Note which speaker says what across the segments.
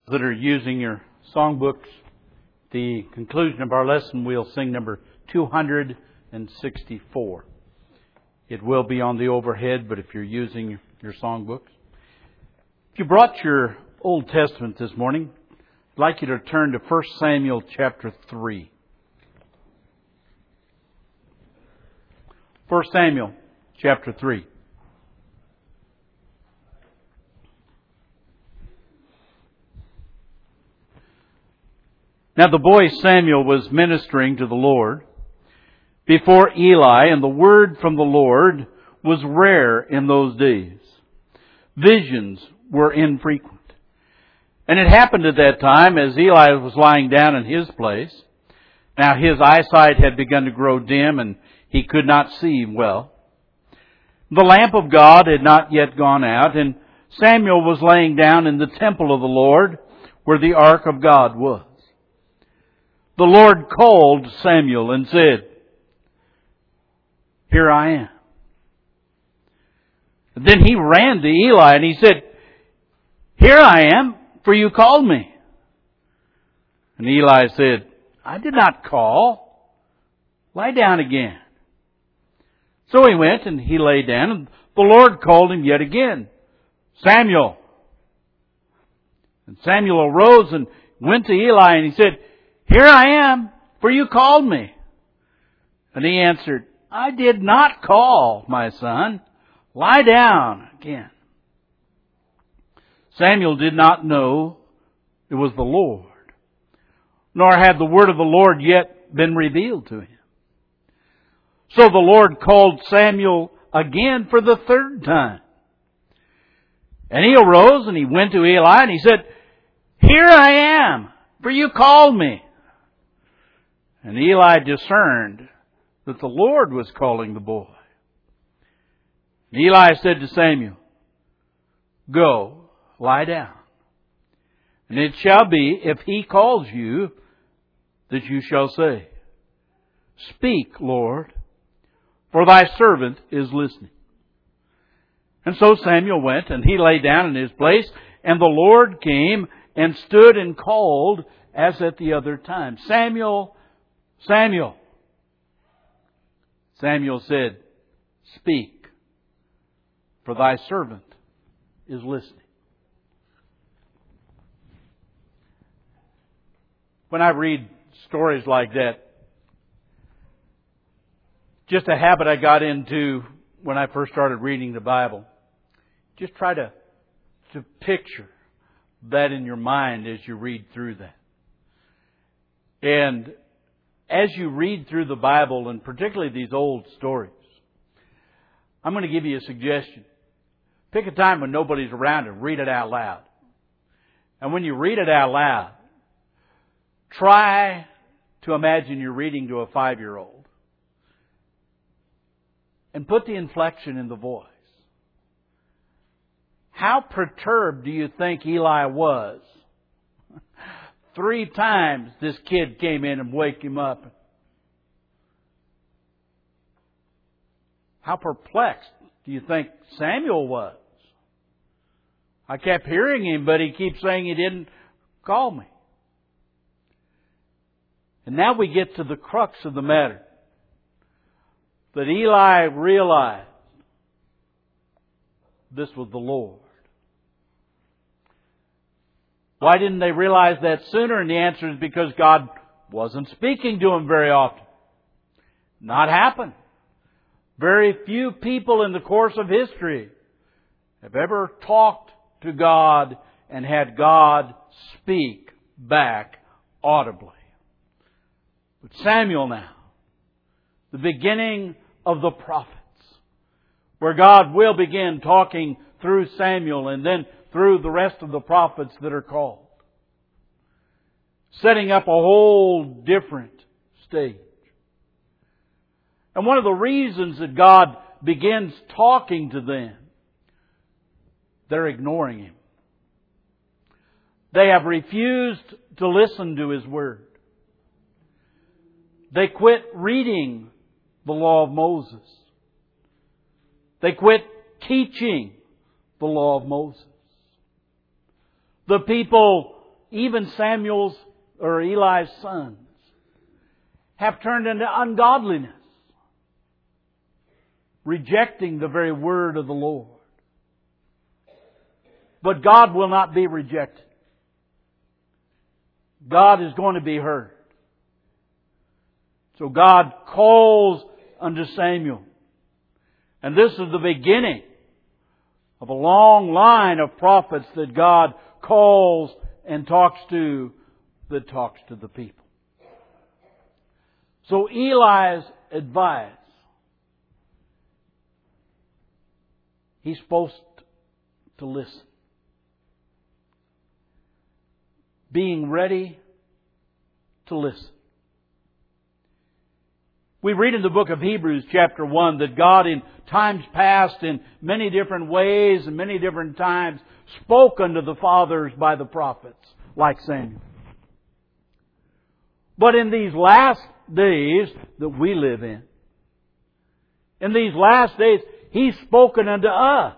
Speaker 1: That are using your songbooks, the conclusion of our lesson, we'll sing number 264. It will be on the overhead, but if you're using your songbooks. If you brought your Old Testament this morning, I'd like you to turn to 1 Samuel chapter 3. 1 Samuel chapter 3. Now the boy Samuel was ministering to the Lord before Eli, and the word from the Lord was rare in those days. Visions were infrequent. And it happened at that time, as Eli was lying down in his place. Now his eyesight had begun to grow dim, and he could not see well. The lamp of God had not yet gone out, and Samuel was laying down in the temple of the Lord, where the ark of God was. The Lord called Samuel and said, "Here I am." And then he ran to Eli and he said, "Here I am, for you called me." And Eli said, "I did not call. Lie down again." So he went and he lay down, and the Lord called him yet again, "Samuel." And Samuel arose and went to Eli and he said, "Here I am, for you called me." And he answered, "I did not call, my son. Lie down again." Samuel did not know it was the Lord, nor had the word of the Lord yet been revealed to him. So the Lord called Samuel again for the third time. And he arose and he went to Eli and he said, "Here I am, for you called me." And Eli discerned that the Lord was calling the boy. And Eli said to Samuel, "Go, lie down. And it shall be, if he calls you, that you shall say, 'Speak, Lord, for thy servant is listening.'" And so Samuel went, and he lay down in his place, and the Lord came and stood and called as at the other time, "Samuel, Samuel." Samuel said, "Speak, for thy servant is listening." When I read stories like that, just a habit I got into when I first started reading the Bible, just try to picture that in your mind as you read through that. And as you read through the Bible, and particularly these old stories, I'm going to give you a suggestion. Pick a time when nobody's around and read it out loud. And when you read it out loud, try to imagine you're reading to a 5-year-old. And put the inflection in the voice. How perturbed do you think Eli was? 3 times this kid came in and woke him up. How perplexed do you think Samuel was? I kept hearing him, but he keeps saying he didn't call me. And now we get to the crux of the matter. That Eli realized this was the Lord. Why didn't they realize that sooner? And the answer is because God wasn't speaking to them very often. Not happened. Very few people in the course of history have ever talked to God and had God speak back audibly. But Samuel now, the beginning of the prophets, where God will begin talking through Samuel and then through the rest of the prophets that are called. Setting up a whole different stage. And one of the reasons that God begins talking to them, they're ignoring Him. They have refused to listen to His Word. They quit reading the law of Moses. They quit teaching the law of Moses. The people even Samuel's or Eli's sons have turned into ungodliness, rejecting the very word of the Lord. But God will not be rejected. God is going to be heard. So God calls unto Samuel. And this is the beginning of a long line of prophets that God calls and talks to, that talks to the people. So Eli's advice, he's supposed to listen. Being ready to listen. We read in the book of Hebrews chapter 1 that God in times past in many different ways and many different times spoke unto the fathers by the prophets like Samuel. But in these last days that we live in these last days, He's spoken unto us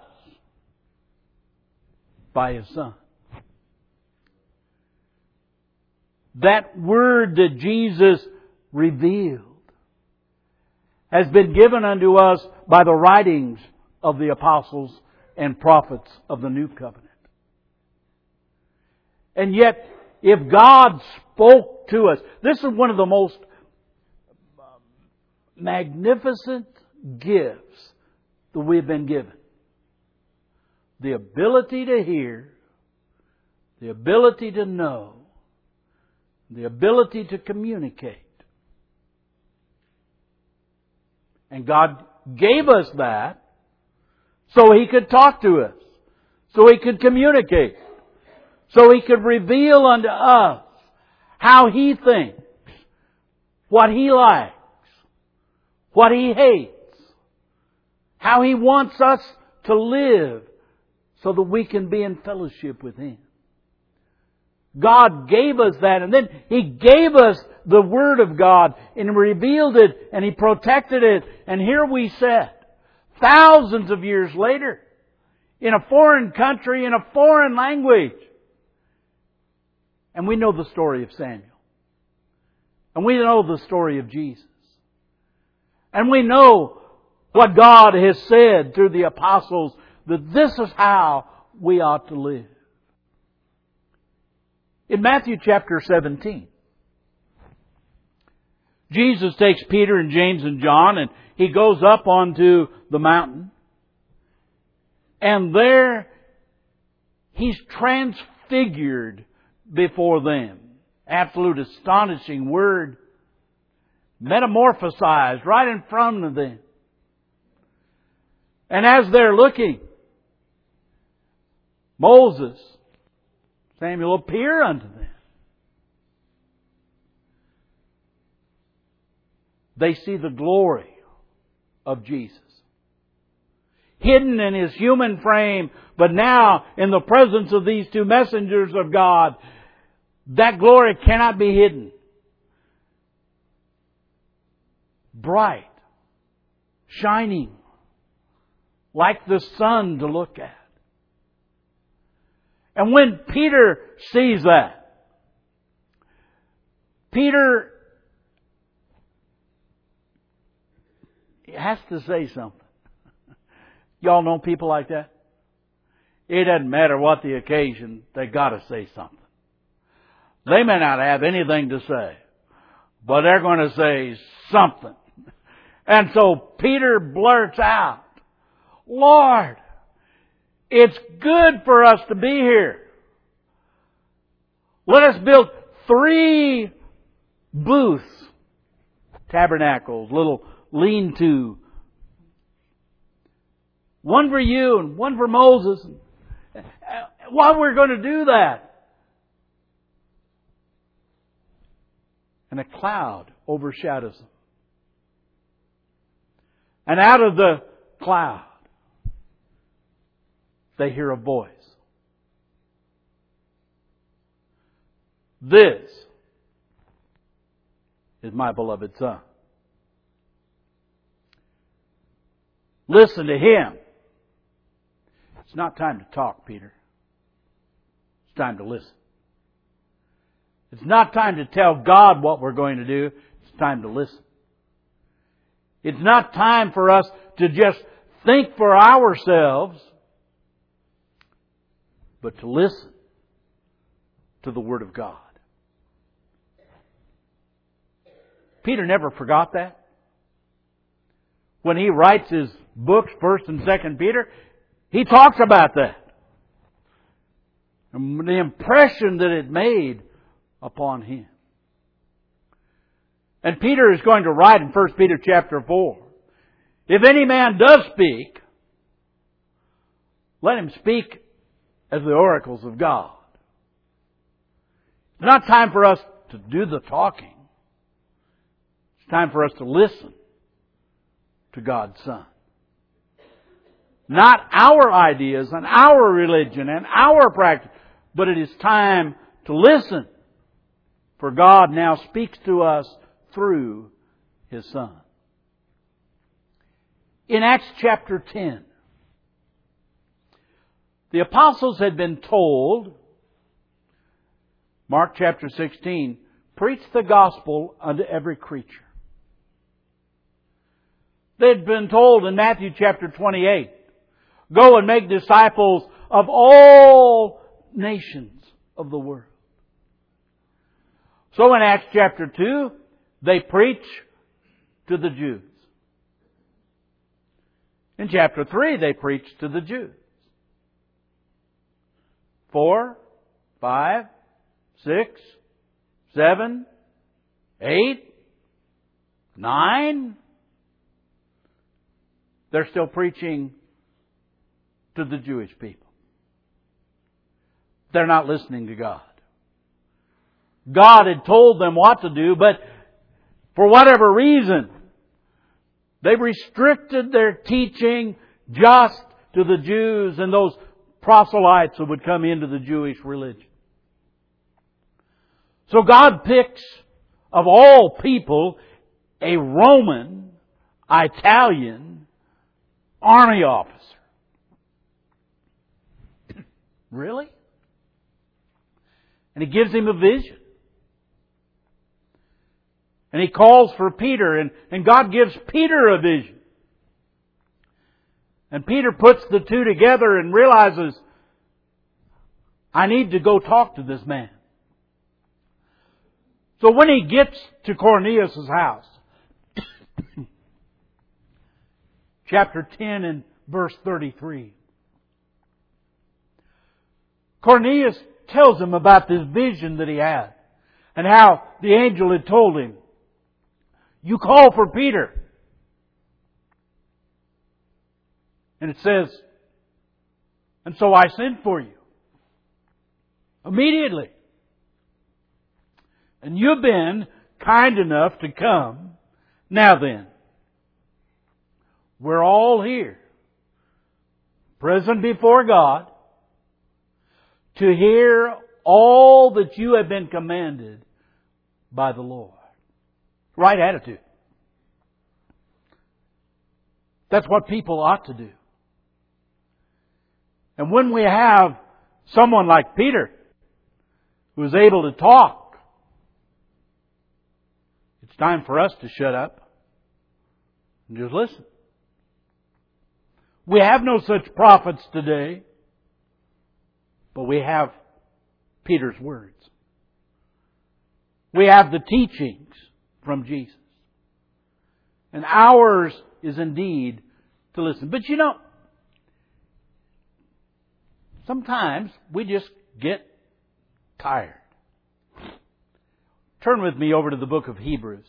Speaker 1: by His Son. That word that Jesus revealed has been given unto us by the writings of the apostles and prophets of the New Covenant. And yet, if God spoke to us, this is one of the most magnificent gifts that we've been given. The ability to hear, the ability to know, the ability to communicate. And God gave us that so He could talk to us, so He could communicate, so He could reveal unto us how He thinks, what He likes, what He hates, how He wants us to live so that we can be in fellowship with Him. God gave us that, and then He gave us the Word of God and revealed it and He protected it. And here we sit, thousands of years later, in a foreign country, in a foreign language. And we know the story of Samuel. And we know the story of Jesus. And we know what God has said through the apostles, that this is how we ought to live. In Matthew chapter 17, Jesus takes Peter and James and John and He goes up onto the mountain. And there He's transfigured before them. Absolute astonishing word. Metamorphosized right in front of them. And as they're looking, Moses, Samuel appear unto them. They see the glory of Jesus. Hidden in His human frame, but now in the presence of these two messengers of God, that glory cannot be hidden. Bright, shining, like the sun to look at. And when Peter sees that, Peter has to say something. Y'all know people like that? It doesn't matter what the occasion, they got to say something. They may not have anything to say, but they're going to say something. And so Peter blurts out, Lord, it's good for us to be here. Let us build 3 booths, tabernacles, little lean-to. One for you and one for Moses. Why we're going to do that? And a cloud overshadows them. And out of the cloud, they hear a voice. This is my beloved Son. Listen to Him. It's not time to talk, Peter. It's time to listen. It's not time to tell God what we're going to do. It's time to listen. It's not time for us to just think for ourselves, but to listen to the Word of God. Peter never forgot that. When he writes his books, 1st and 2nd Peter, he talks about that. And the impression that it made upon him. And Peter is going to write in 1 Peter chapter 4, if any man does speak, let him speak as the oracles of God. It's not time for us to do the talking. It's time for us to listen to God's Son. Not our ideas and our religion and our practice, but it is time to listen. For God now speaks to us through His Son. In Acts chapter 10, the apostles had been told, Mark chapter 16, preach the gospel unto every creature. They had been told in Matthew chapter 28, go and make disciples of all nations of the world. So in Acts chapter 2, they preach to the Jews. In chapter 3, they preach to the Jews. 4, 5, 6, 7, 8, 9. They're still preaching to the Jewish people. They're not listening to God. God had told them what to do, but for whatever reason, they restricted their teaching just to the Jews and those proselytes who would come into the Jewish religion. So God picks, of all people, a Roman, Italian army officer. Really? And He gives him a vision. And He calls for Peter, and God gives Peter a vision. And Peter puts the two together and realizes, I need to go talk to this man. So when he gets to Cornelius' house, chapter 10 and verse 33, Cornelius tells him about this vision that he had and how the angel had told him, you call for Peter. And it says, and so I sent for you. Immediately. And you've been kind enough to come. Now then, we're all here, present before God, to hear all that you have been commanded by the Lord. Right attitude. That's what people ought to do. And when we have someone like Peter, who is able to talk, it's time for us to shut up and just listen. We have no such prophets today, but we have Peter's words. We have the teachings from Jesus. And ours is indeed to listen. But you know, sometimes we just get tired. Turn with me over to the book of Hebrews.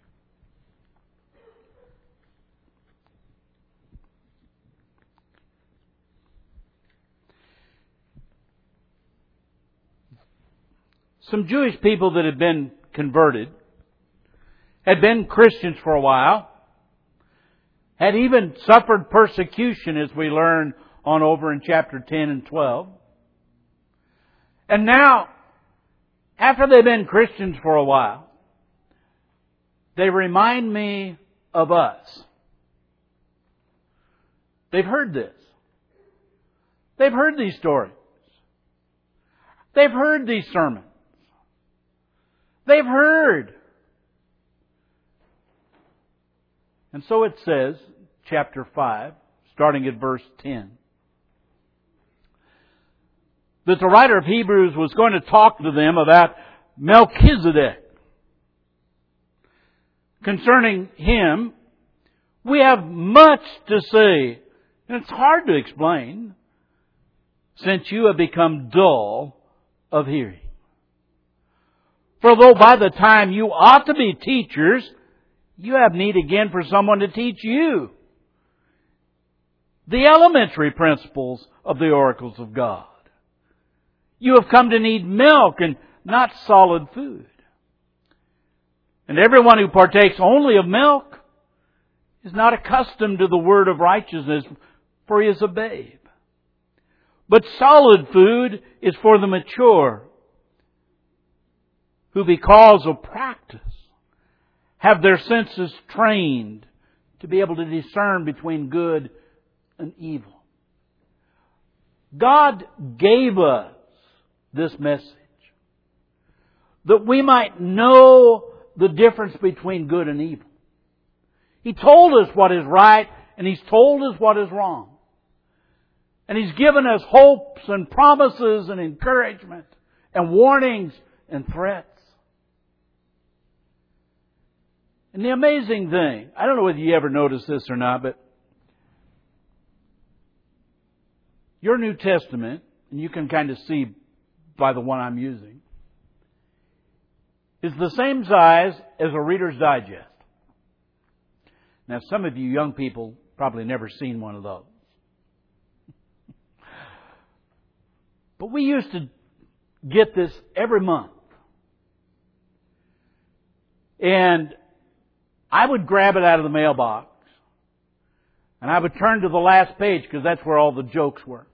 Speaker 1: Some Jewish people that had been converted, had been Christians for a while, had even suffered persecution, as we learn on over in chapter 10 and 12. And now, after they've been Christians for a while, they remind me of us. They've heard this. They've heard these stories. They've heard these sermons. They've heard. And so it says, chapter 5, starting at verse 10, that the writer of Hebrews was going to talk to them about Melchizedek. Concerning him, we have much to say, and it's hard to explain, since you have become dull of hearing. For though by the time you ought to be teachers, you have need again for someone to teach you the elementary principles of the oracles of God. You have come to need milk and not solid food. And everyone who partakes only of milk is not accustomed to the word of righteousness, for he is a babe. But solid food is for the mature, who because of practice have their senses trained to be able to discern between good and evil. God gave us this message that we might know the difference between good and evil. He told us what is right and He's told us what is wrong. And He's given us hopes and promises and encouragement and warnings and threats. And the amazing thing, I don't know whether you ever noticed this or not, but your New Testament, and you can kind of see by the one I'm using, is the same size as a Reader's Digest. Now, some of you young people probably never seen one of those. But we used to get this every month. And I would grab it out of the mailbox. And I would turn to the last page because that's where all the jokes were.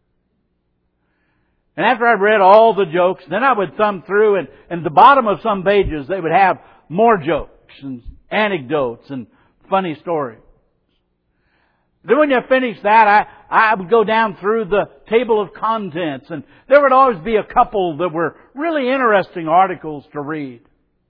Speaker 1: And after I read all the jokes, then I would thumb through and at the bottom of some pages they would have more jokes and anecdotes and funny stories. Then when you finish that, I would go down through the table of contents, and there would always be a couple that were really interesting articles to read.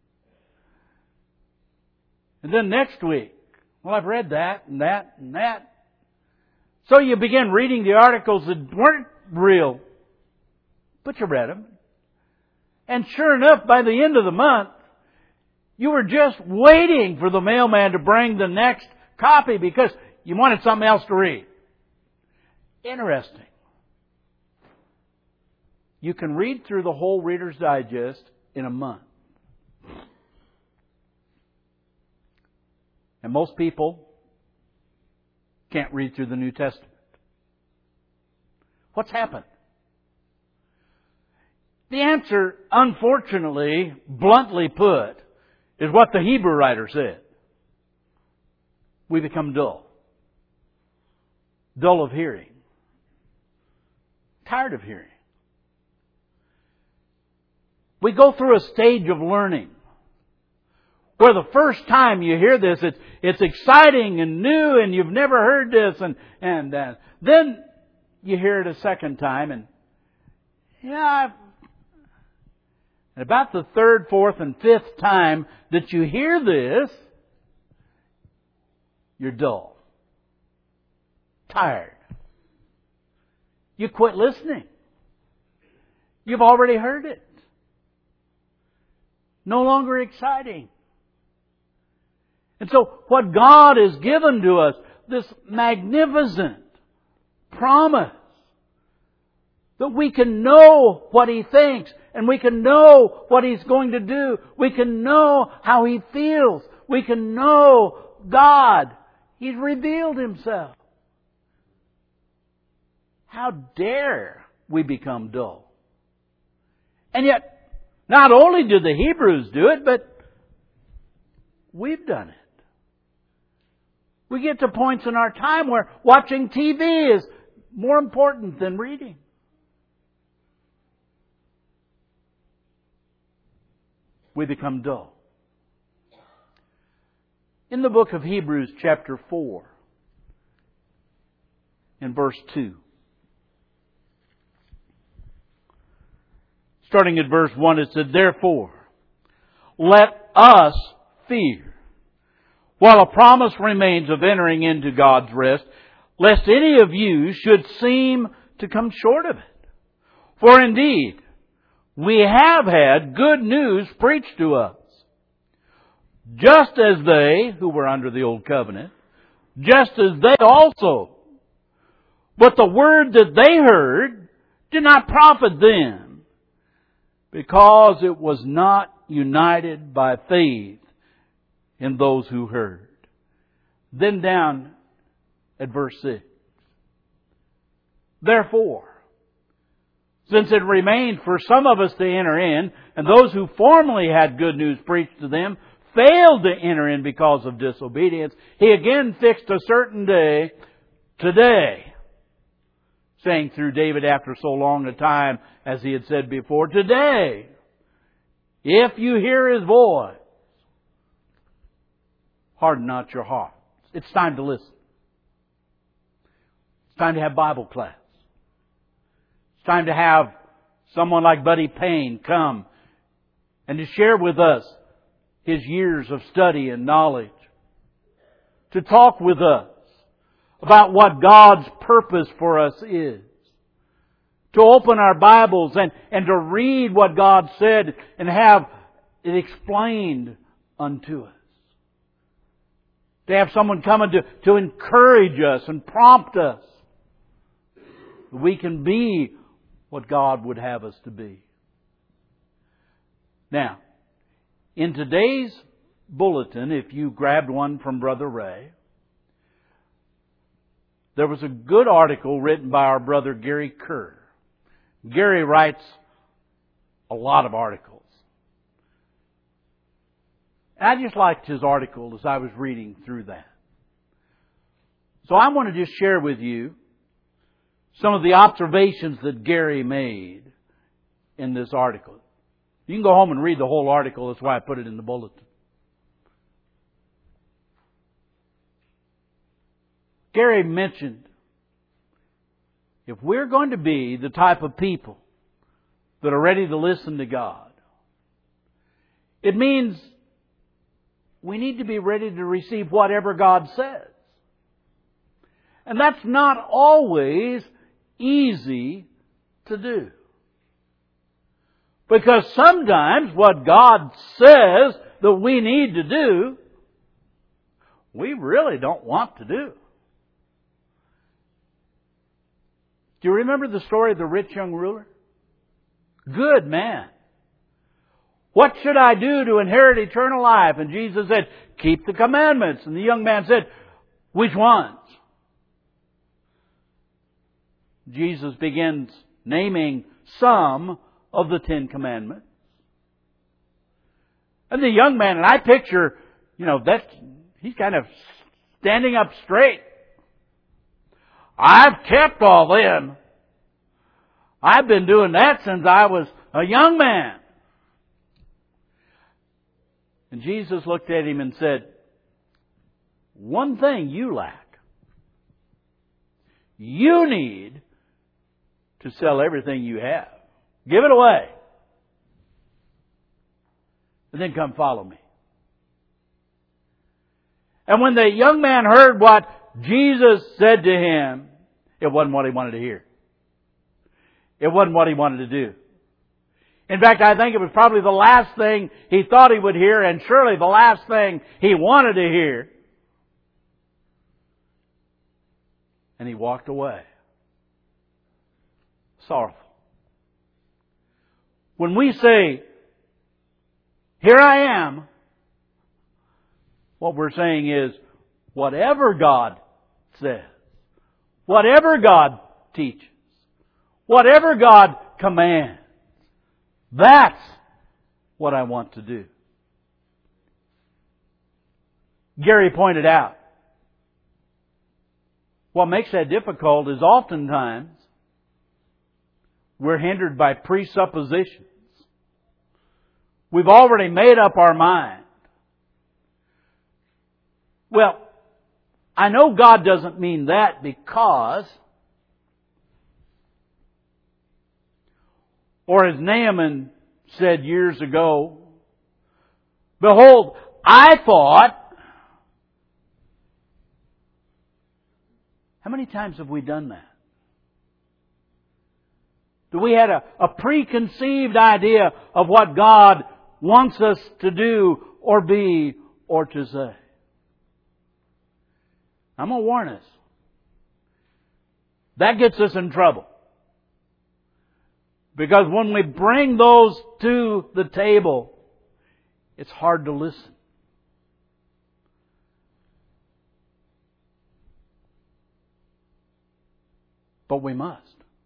Speaker 1: And then next week, well, I've read that and that and that. So you begin reading the articles that weren't real, but you read them. And sure enough, by the end of the month, you were just waiting for the mailman to bring the next copy because you wanted something else to read. Interesting. You can read through the whole Reader's Digest in a month. And most people can't read through the New Testament. What's happened? The answer, unfortunately, bluntly put, is what the Hebrew writer said. We become dull. Dull of hearing. Tired of hearing. We go through a stage of learning where the first time you hear this, it's exciting and new and you've never heard this and then you hear it a second time and about the third, fourth and fifth time that you hear this, you're dull. Tired. You quit listening. You've already heard it. No longer exciting. And so what God has given to us, this magnificent promise that we can know what He thinks and we can know what He's going to do. We can know how He feels. We can know God. He's revealed Himself. How dare we become dull? And yet, not only did the Hebrews do it, but we've done it. We get to points in our time where watching TV is more important than reading. We become dull. In the book of Hebrews, chapter 4, in verse 2, starting at verse 1, it said, "Therefore, let us fear. While a promise remains of entering into God's rest, lest any of you should seem to come short of it. For indeed, we have had good news preached to us, just as they who were under the old covenant, just as they also. But the word that they heard did not profit them, because it was not united by faith in those who heard. Then down at verse 6. Therefore, since it remained for some of us to enter in, and those who formerly had good news preached to them failed to enter in because of disobedience, He again fixed a certain day, today, saying through David after so long a time, as He had said before, today, if you hear His voice, harden not your hearts. It's time to listen. It's time to have Bible class. It's time to have someone like Buddy Payne come and to share with us his years of study and knowledge. To talk with us about what God's purpose for us is. To open our Bibles and to read what God said and have it explained unto us. To have someone come to encourage us and prompt us. We can be what God would have us to be. Now, in today's bulletin, if you grabbed one from Brother Ray, there was a good article written by our brother Gary Kerr. Gary writes a lot of articles. I just liked his article as I was reading through that. So I want to just share with you some of the observations that Gary made in this article. You can go home and read the whole article. That's why I put it in the bulletin. Gary mentioned, if we're going to be the type of people that are ready to listen to God, it means we need to be ready to receive whatever God says. And that's not always easy to do. Because sometimes what God says that we need to do, we really don't want to do. Do you remember the story of the rich young ruler? Good man. What should I do to inherit eternal life? And Jesus said, keep the commandments. And the young man said, which ones? Jesus begins naming some of the 10 Commandments. And the young man, and I picture, he's kind of standing up straight. I've kept all them. I've been doing that since I was a young man. And Jesus looked at him and said, one thing you lack. You need to sell everything you have. Give it away. And then come follow me. And when the young man heard what Jesus said to him, it wasn't what he wanted to hear. It wasn't what he wanted to do. In fact, I think it was probably the last thing he thought he would hear, and surely the last thing he wanted to hear. And he walked away. Sorrowful. When we say, here I am, what we're saying is, whatever God says, whatever God teaches, whatever God commands, that's what I want to do. Gary pointed out, what makes that difficult is oftentimes we're hindered by presuppositions. We've already made up our mind. Well, I know God doesn't mean that because, or as Naaman said years ago, Behold, I thought... How many times have we done that? Do we had a preconceived idea of what God wants us to do or be or to say? I'm going to warn us. That gets us in trouble. Because when we bring those to the table, it's hard to listen. But we must.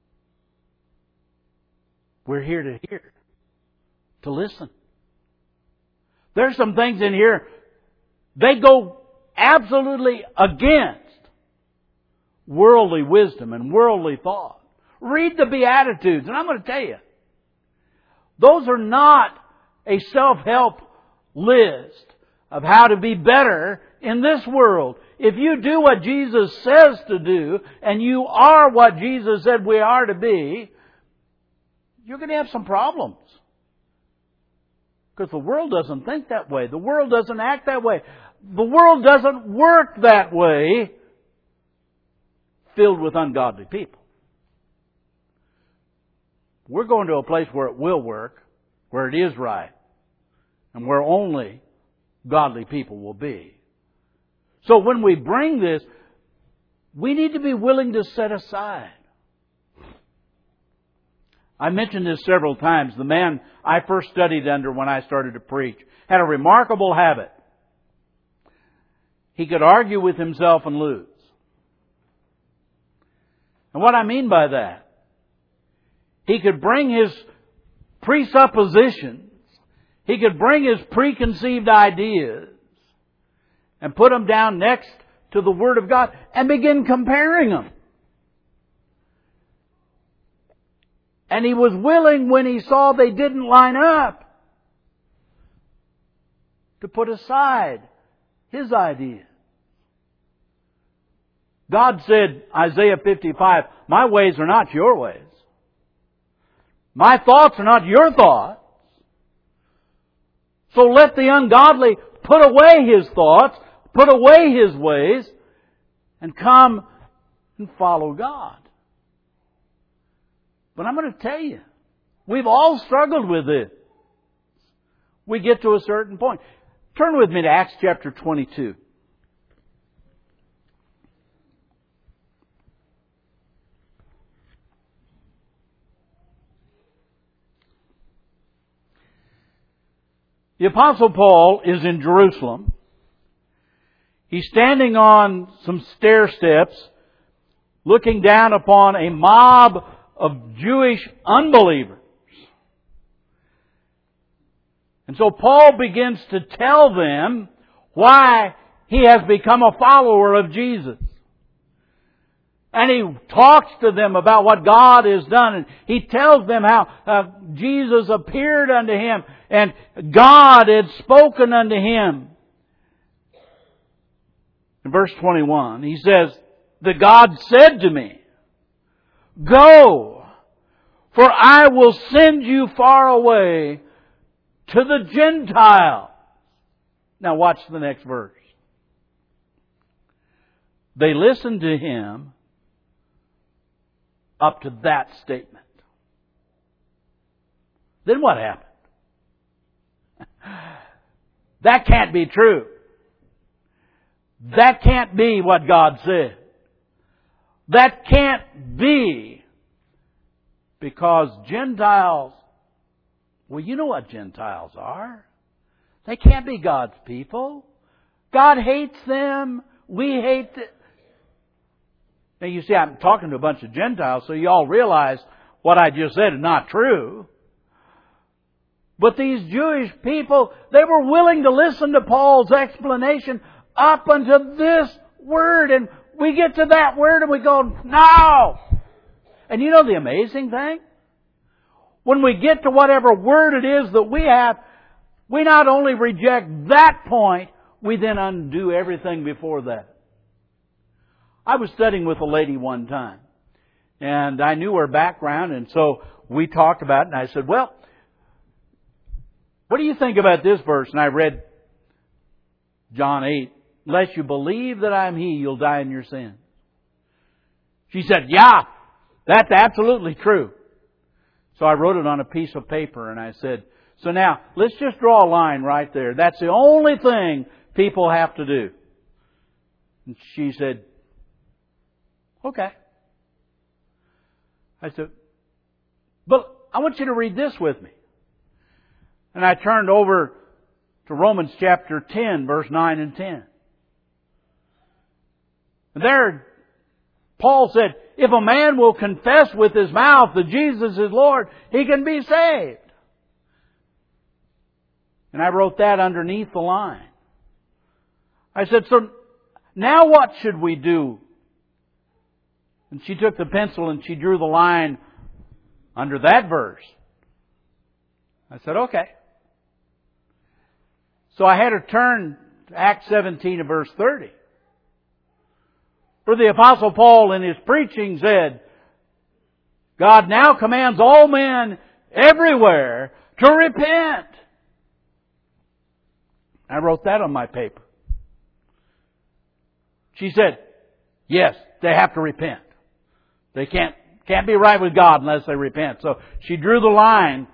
Speaker 1: We're here to hear, to listen. There's some things in here, they go absolutely against worldly wisdom and worldly thought. Read the Beatitudes, and I'm going to tell you, those are not a self-help list of how to be better in this world. If you do what Jesus says to do, and you are what Jesus said we are to be, you're going to have some problems. Because the world doesn't think that way. The world doesn't act that way. The world doesn't work that way, filled with ungodly people. We're going to a place where it will work, where it is right, and where only godly people will be. So when we bring this, we need to be willing to set aside. I mentioned this several times. The man I first studied under when I started to preach had a remarkable habit. He could argue with himself and lose. And what I mean by that, he could bring his presuppositions, he could bring his preconceived ideas and put them down next to the Word of God and begin comparing them. And he was willing, when he saw they didn't line up, to put aside his ideas. God said, Isaiah 55, my ways are not your ways. My thoughts are not your thoughts. So let the ungodly put away his thoughts, put away his ways, and come and follow God. But I'm going to tell you, we've all struggled with this. We get to a certain point. Turn with me to Acts chapter 22. The Apostle Paul is in Jerusalem. He's standing on some stair steps, looking down upon a mob of Jewish unbelievers. And so Paul begins to tell them why he has become a follower of Jesus. And he talks to them about what God has done. And he tells them how Jesus appeared unto him and God had spoken unto him. In verse 21, he says, "The God said to me, Go, for I will send you far away to the Gentiles." Now watch the next verse. They listened to him up to that statement. Then what happened? That can't be true. That can't be what God said. That can't be, because Gentiles, well, you know what Gentiles are. They can't be God's people. God hates them. We hate them. Now you see, I'm talking to a bunch of Gentiles, so you all realize what I just said is not true. But these Jewish people, they were willing to listen to Paul's explanation up until this word. And we get to that word and we go, no! And you know the amazing thing? When we get to whatever word it is that we have, we not only reject that point, we then undo everything before that. I was studying with a lady one time, and I knew her background, and so we talked about it, and I said, well, what do you think about this verse? And I read John 8. Unless you believe that I am He, you'll die in your sins. She said, yeah, that's absolutely true. So I wrote it on a piece of paper and I said, so now, let's just draw a line right there. That's the only thing people have to do. And she said, okay. I said, but I want you to read this with me. And I turned over to Romans chapter 10, verse 9 and 10. And there, Paul said, if a man will confess with his mouth that Jesus is Lord, he can be saved. And I wrote that underneath the line. I said, so now what should we do? And she took the pencil and she drew the line under that verse. I said, okay. So I had her turn to Acts 17 and verse 30. For the Apostle Paul in his preaching said, God now commands all men everywhere to repent. I wrote that on my paper. She said, yes, they have to repent. They can't be right with God unless they repent. So she drew the line.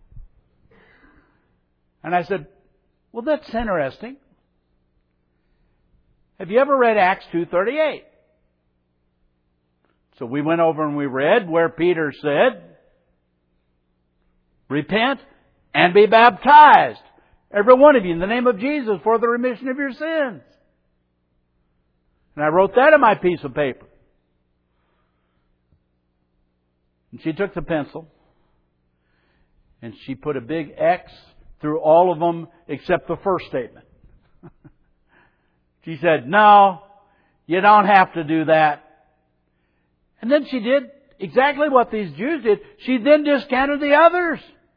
Speaker 1: And I said, well, that's interesting. Have you ever read Acts 2:38? So we went over and we read where Peter said, repent and be baptized, every one of you, in the name of Jesus for the remission of your sins. And I wrote that on my piece of paper. And she took the pencil and she put a big X through all of them except the first statement. She said, no, you don't have to do that. And then she did exactly what these Jews did. She then discounted the others.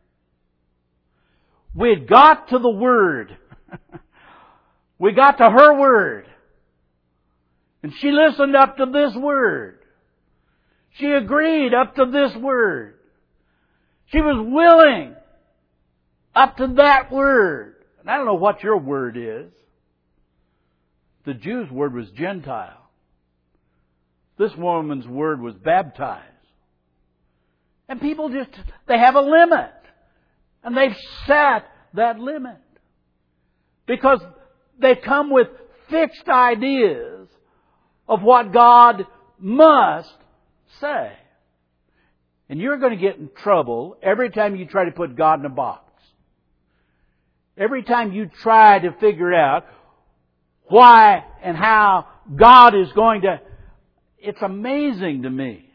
Speaker 1: We got to the Word. We got to her Word. And she listened up to this Word. She agreed up to this Word. She was willing up to that Word. And I don't know what your word is. The Jews' word was Gentile. This woman's word was baptized. And people they have a limit. And they've set that limit. Because they come with fixed ideas of what God must say. And you're going to get in trouble every time you try to put God in a box. Every time you try to figure out why and how God is going to... It's amazing to me.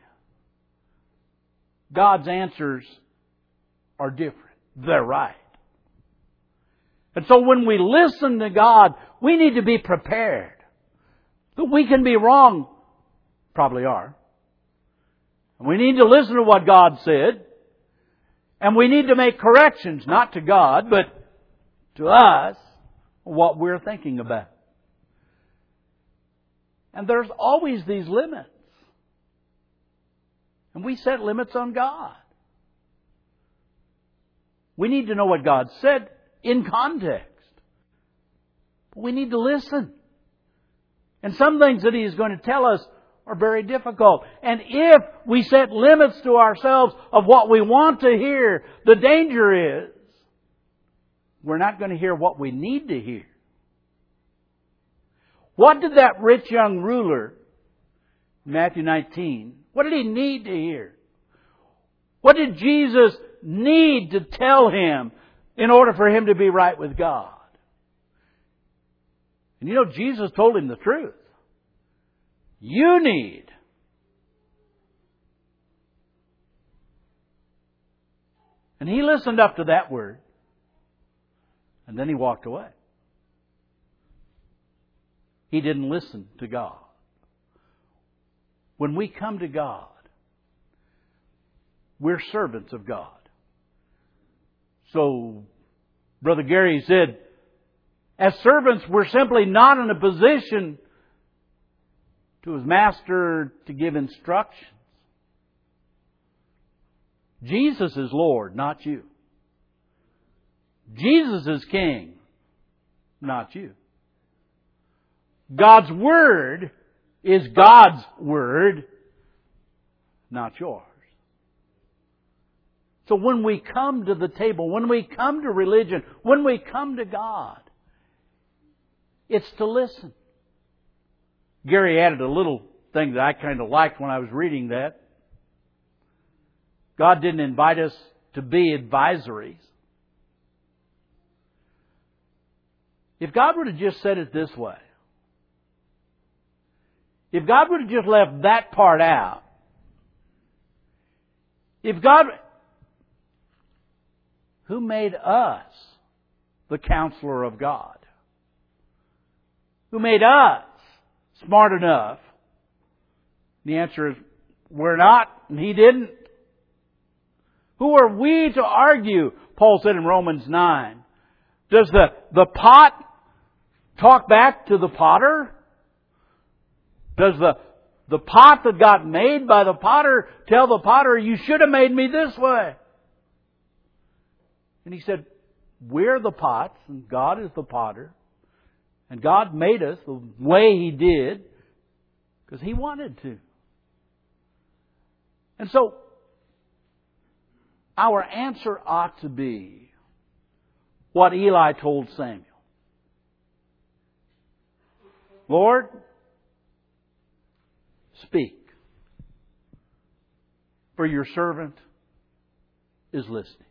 Speaker 1: God's answers are different. They're right. And so when we listen to God, we need to be prepared. That we can be wrong. Probably are. And we need to listen to what God said. And we need to make corrections, not to God, but to us, what we're thinking about. And there's always these limits. And we set limits on God. We need to know what God said in context. But we need to listen. And some things that He is going to tell us are very difficult. And if we set limits to ourselves of what we want to hear, the danger is we're not going to hear what we need to hear. What did that rich young ruler, Matthew 19, what did he need to hear? What did Jesus need to tell him in order for him to be right with God? And you know, Jesus told him the truth. You need. And he listened up to that word. And then he walked away. He didn't listen to God. When we come to God, we're servants of God. So, Brother Gary said, as servants, we're simply not in a position to his master to give instructions. Jesus is Lord, not you. Jesus is king, not you. God's Word is God's Word, not yours. So when we come to the table, when we come to religion, when we come to God, it's to listen. Gary added a little thing that I kind of liked when I was reading that. God didn't invite us to be advisories. If God would have just said it this way, if God would have just left that part out, if God, who made us the counselor of God? Who made us smart enough? The answer is, we're not, and He didn't. Who are we to argue? Paul said in Romans 9. Does the pot talk back to the potter? Does the pot that got made by the potter tell the potter, you should have made me this way? And he said, we're the pots and God is the potter. And God made us the way He did because He wanted to. And so, our answer ought to be what Eli told Samuel. Lord, speak, for your servant is listening.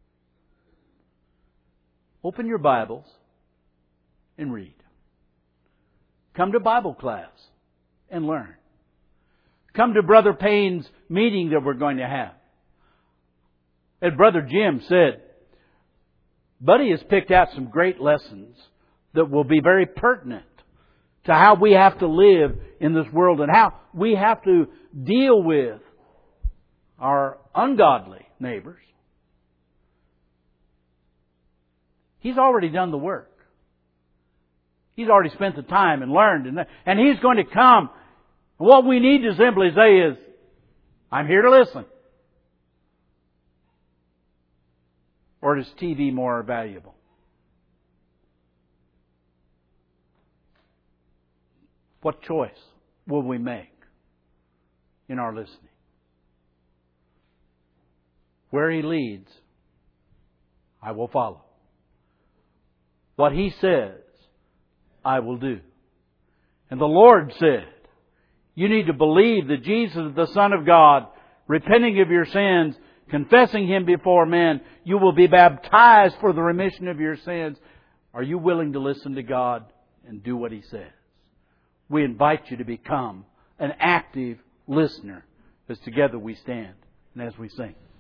Speaker 1: Open your Bibles and read. Come to Bible class and learn. Come to Brother Payne's meeting that we're going to have. And Brother Jim said, Buddy has picked out some great lessons that will be very pertinent to how we have to live in this world and how we have to deal with our ungodly neighbors. He's already done the work. He's already spent the time and learned. And He's going to come. What we need to simply say is, I'm here to listen. Or is TV more valuable? What choice will we make in our listening? Where He leads, I will follow. What He says, I will do. And the Lord said, you need to believe that Jesus is the Son of God, repenting of your sins, confessing Him before men. You will be baptized for the remission of your sins. Are you willing to listen to God and do what He says? We invite you to become an active listener as together we stand and as we sing.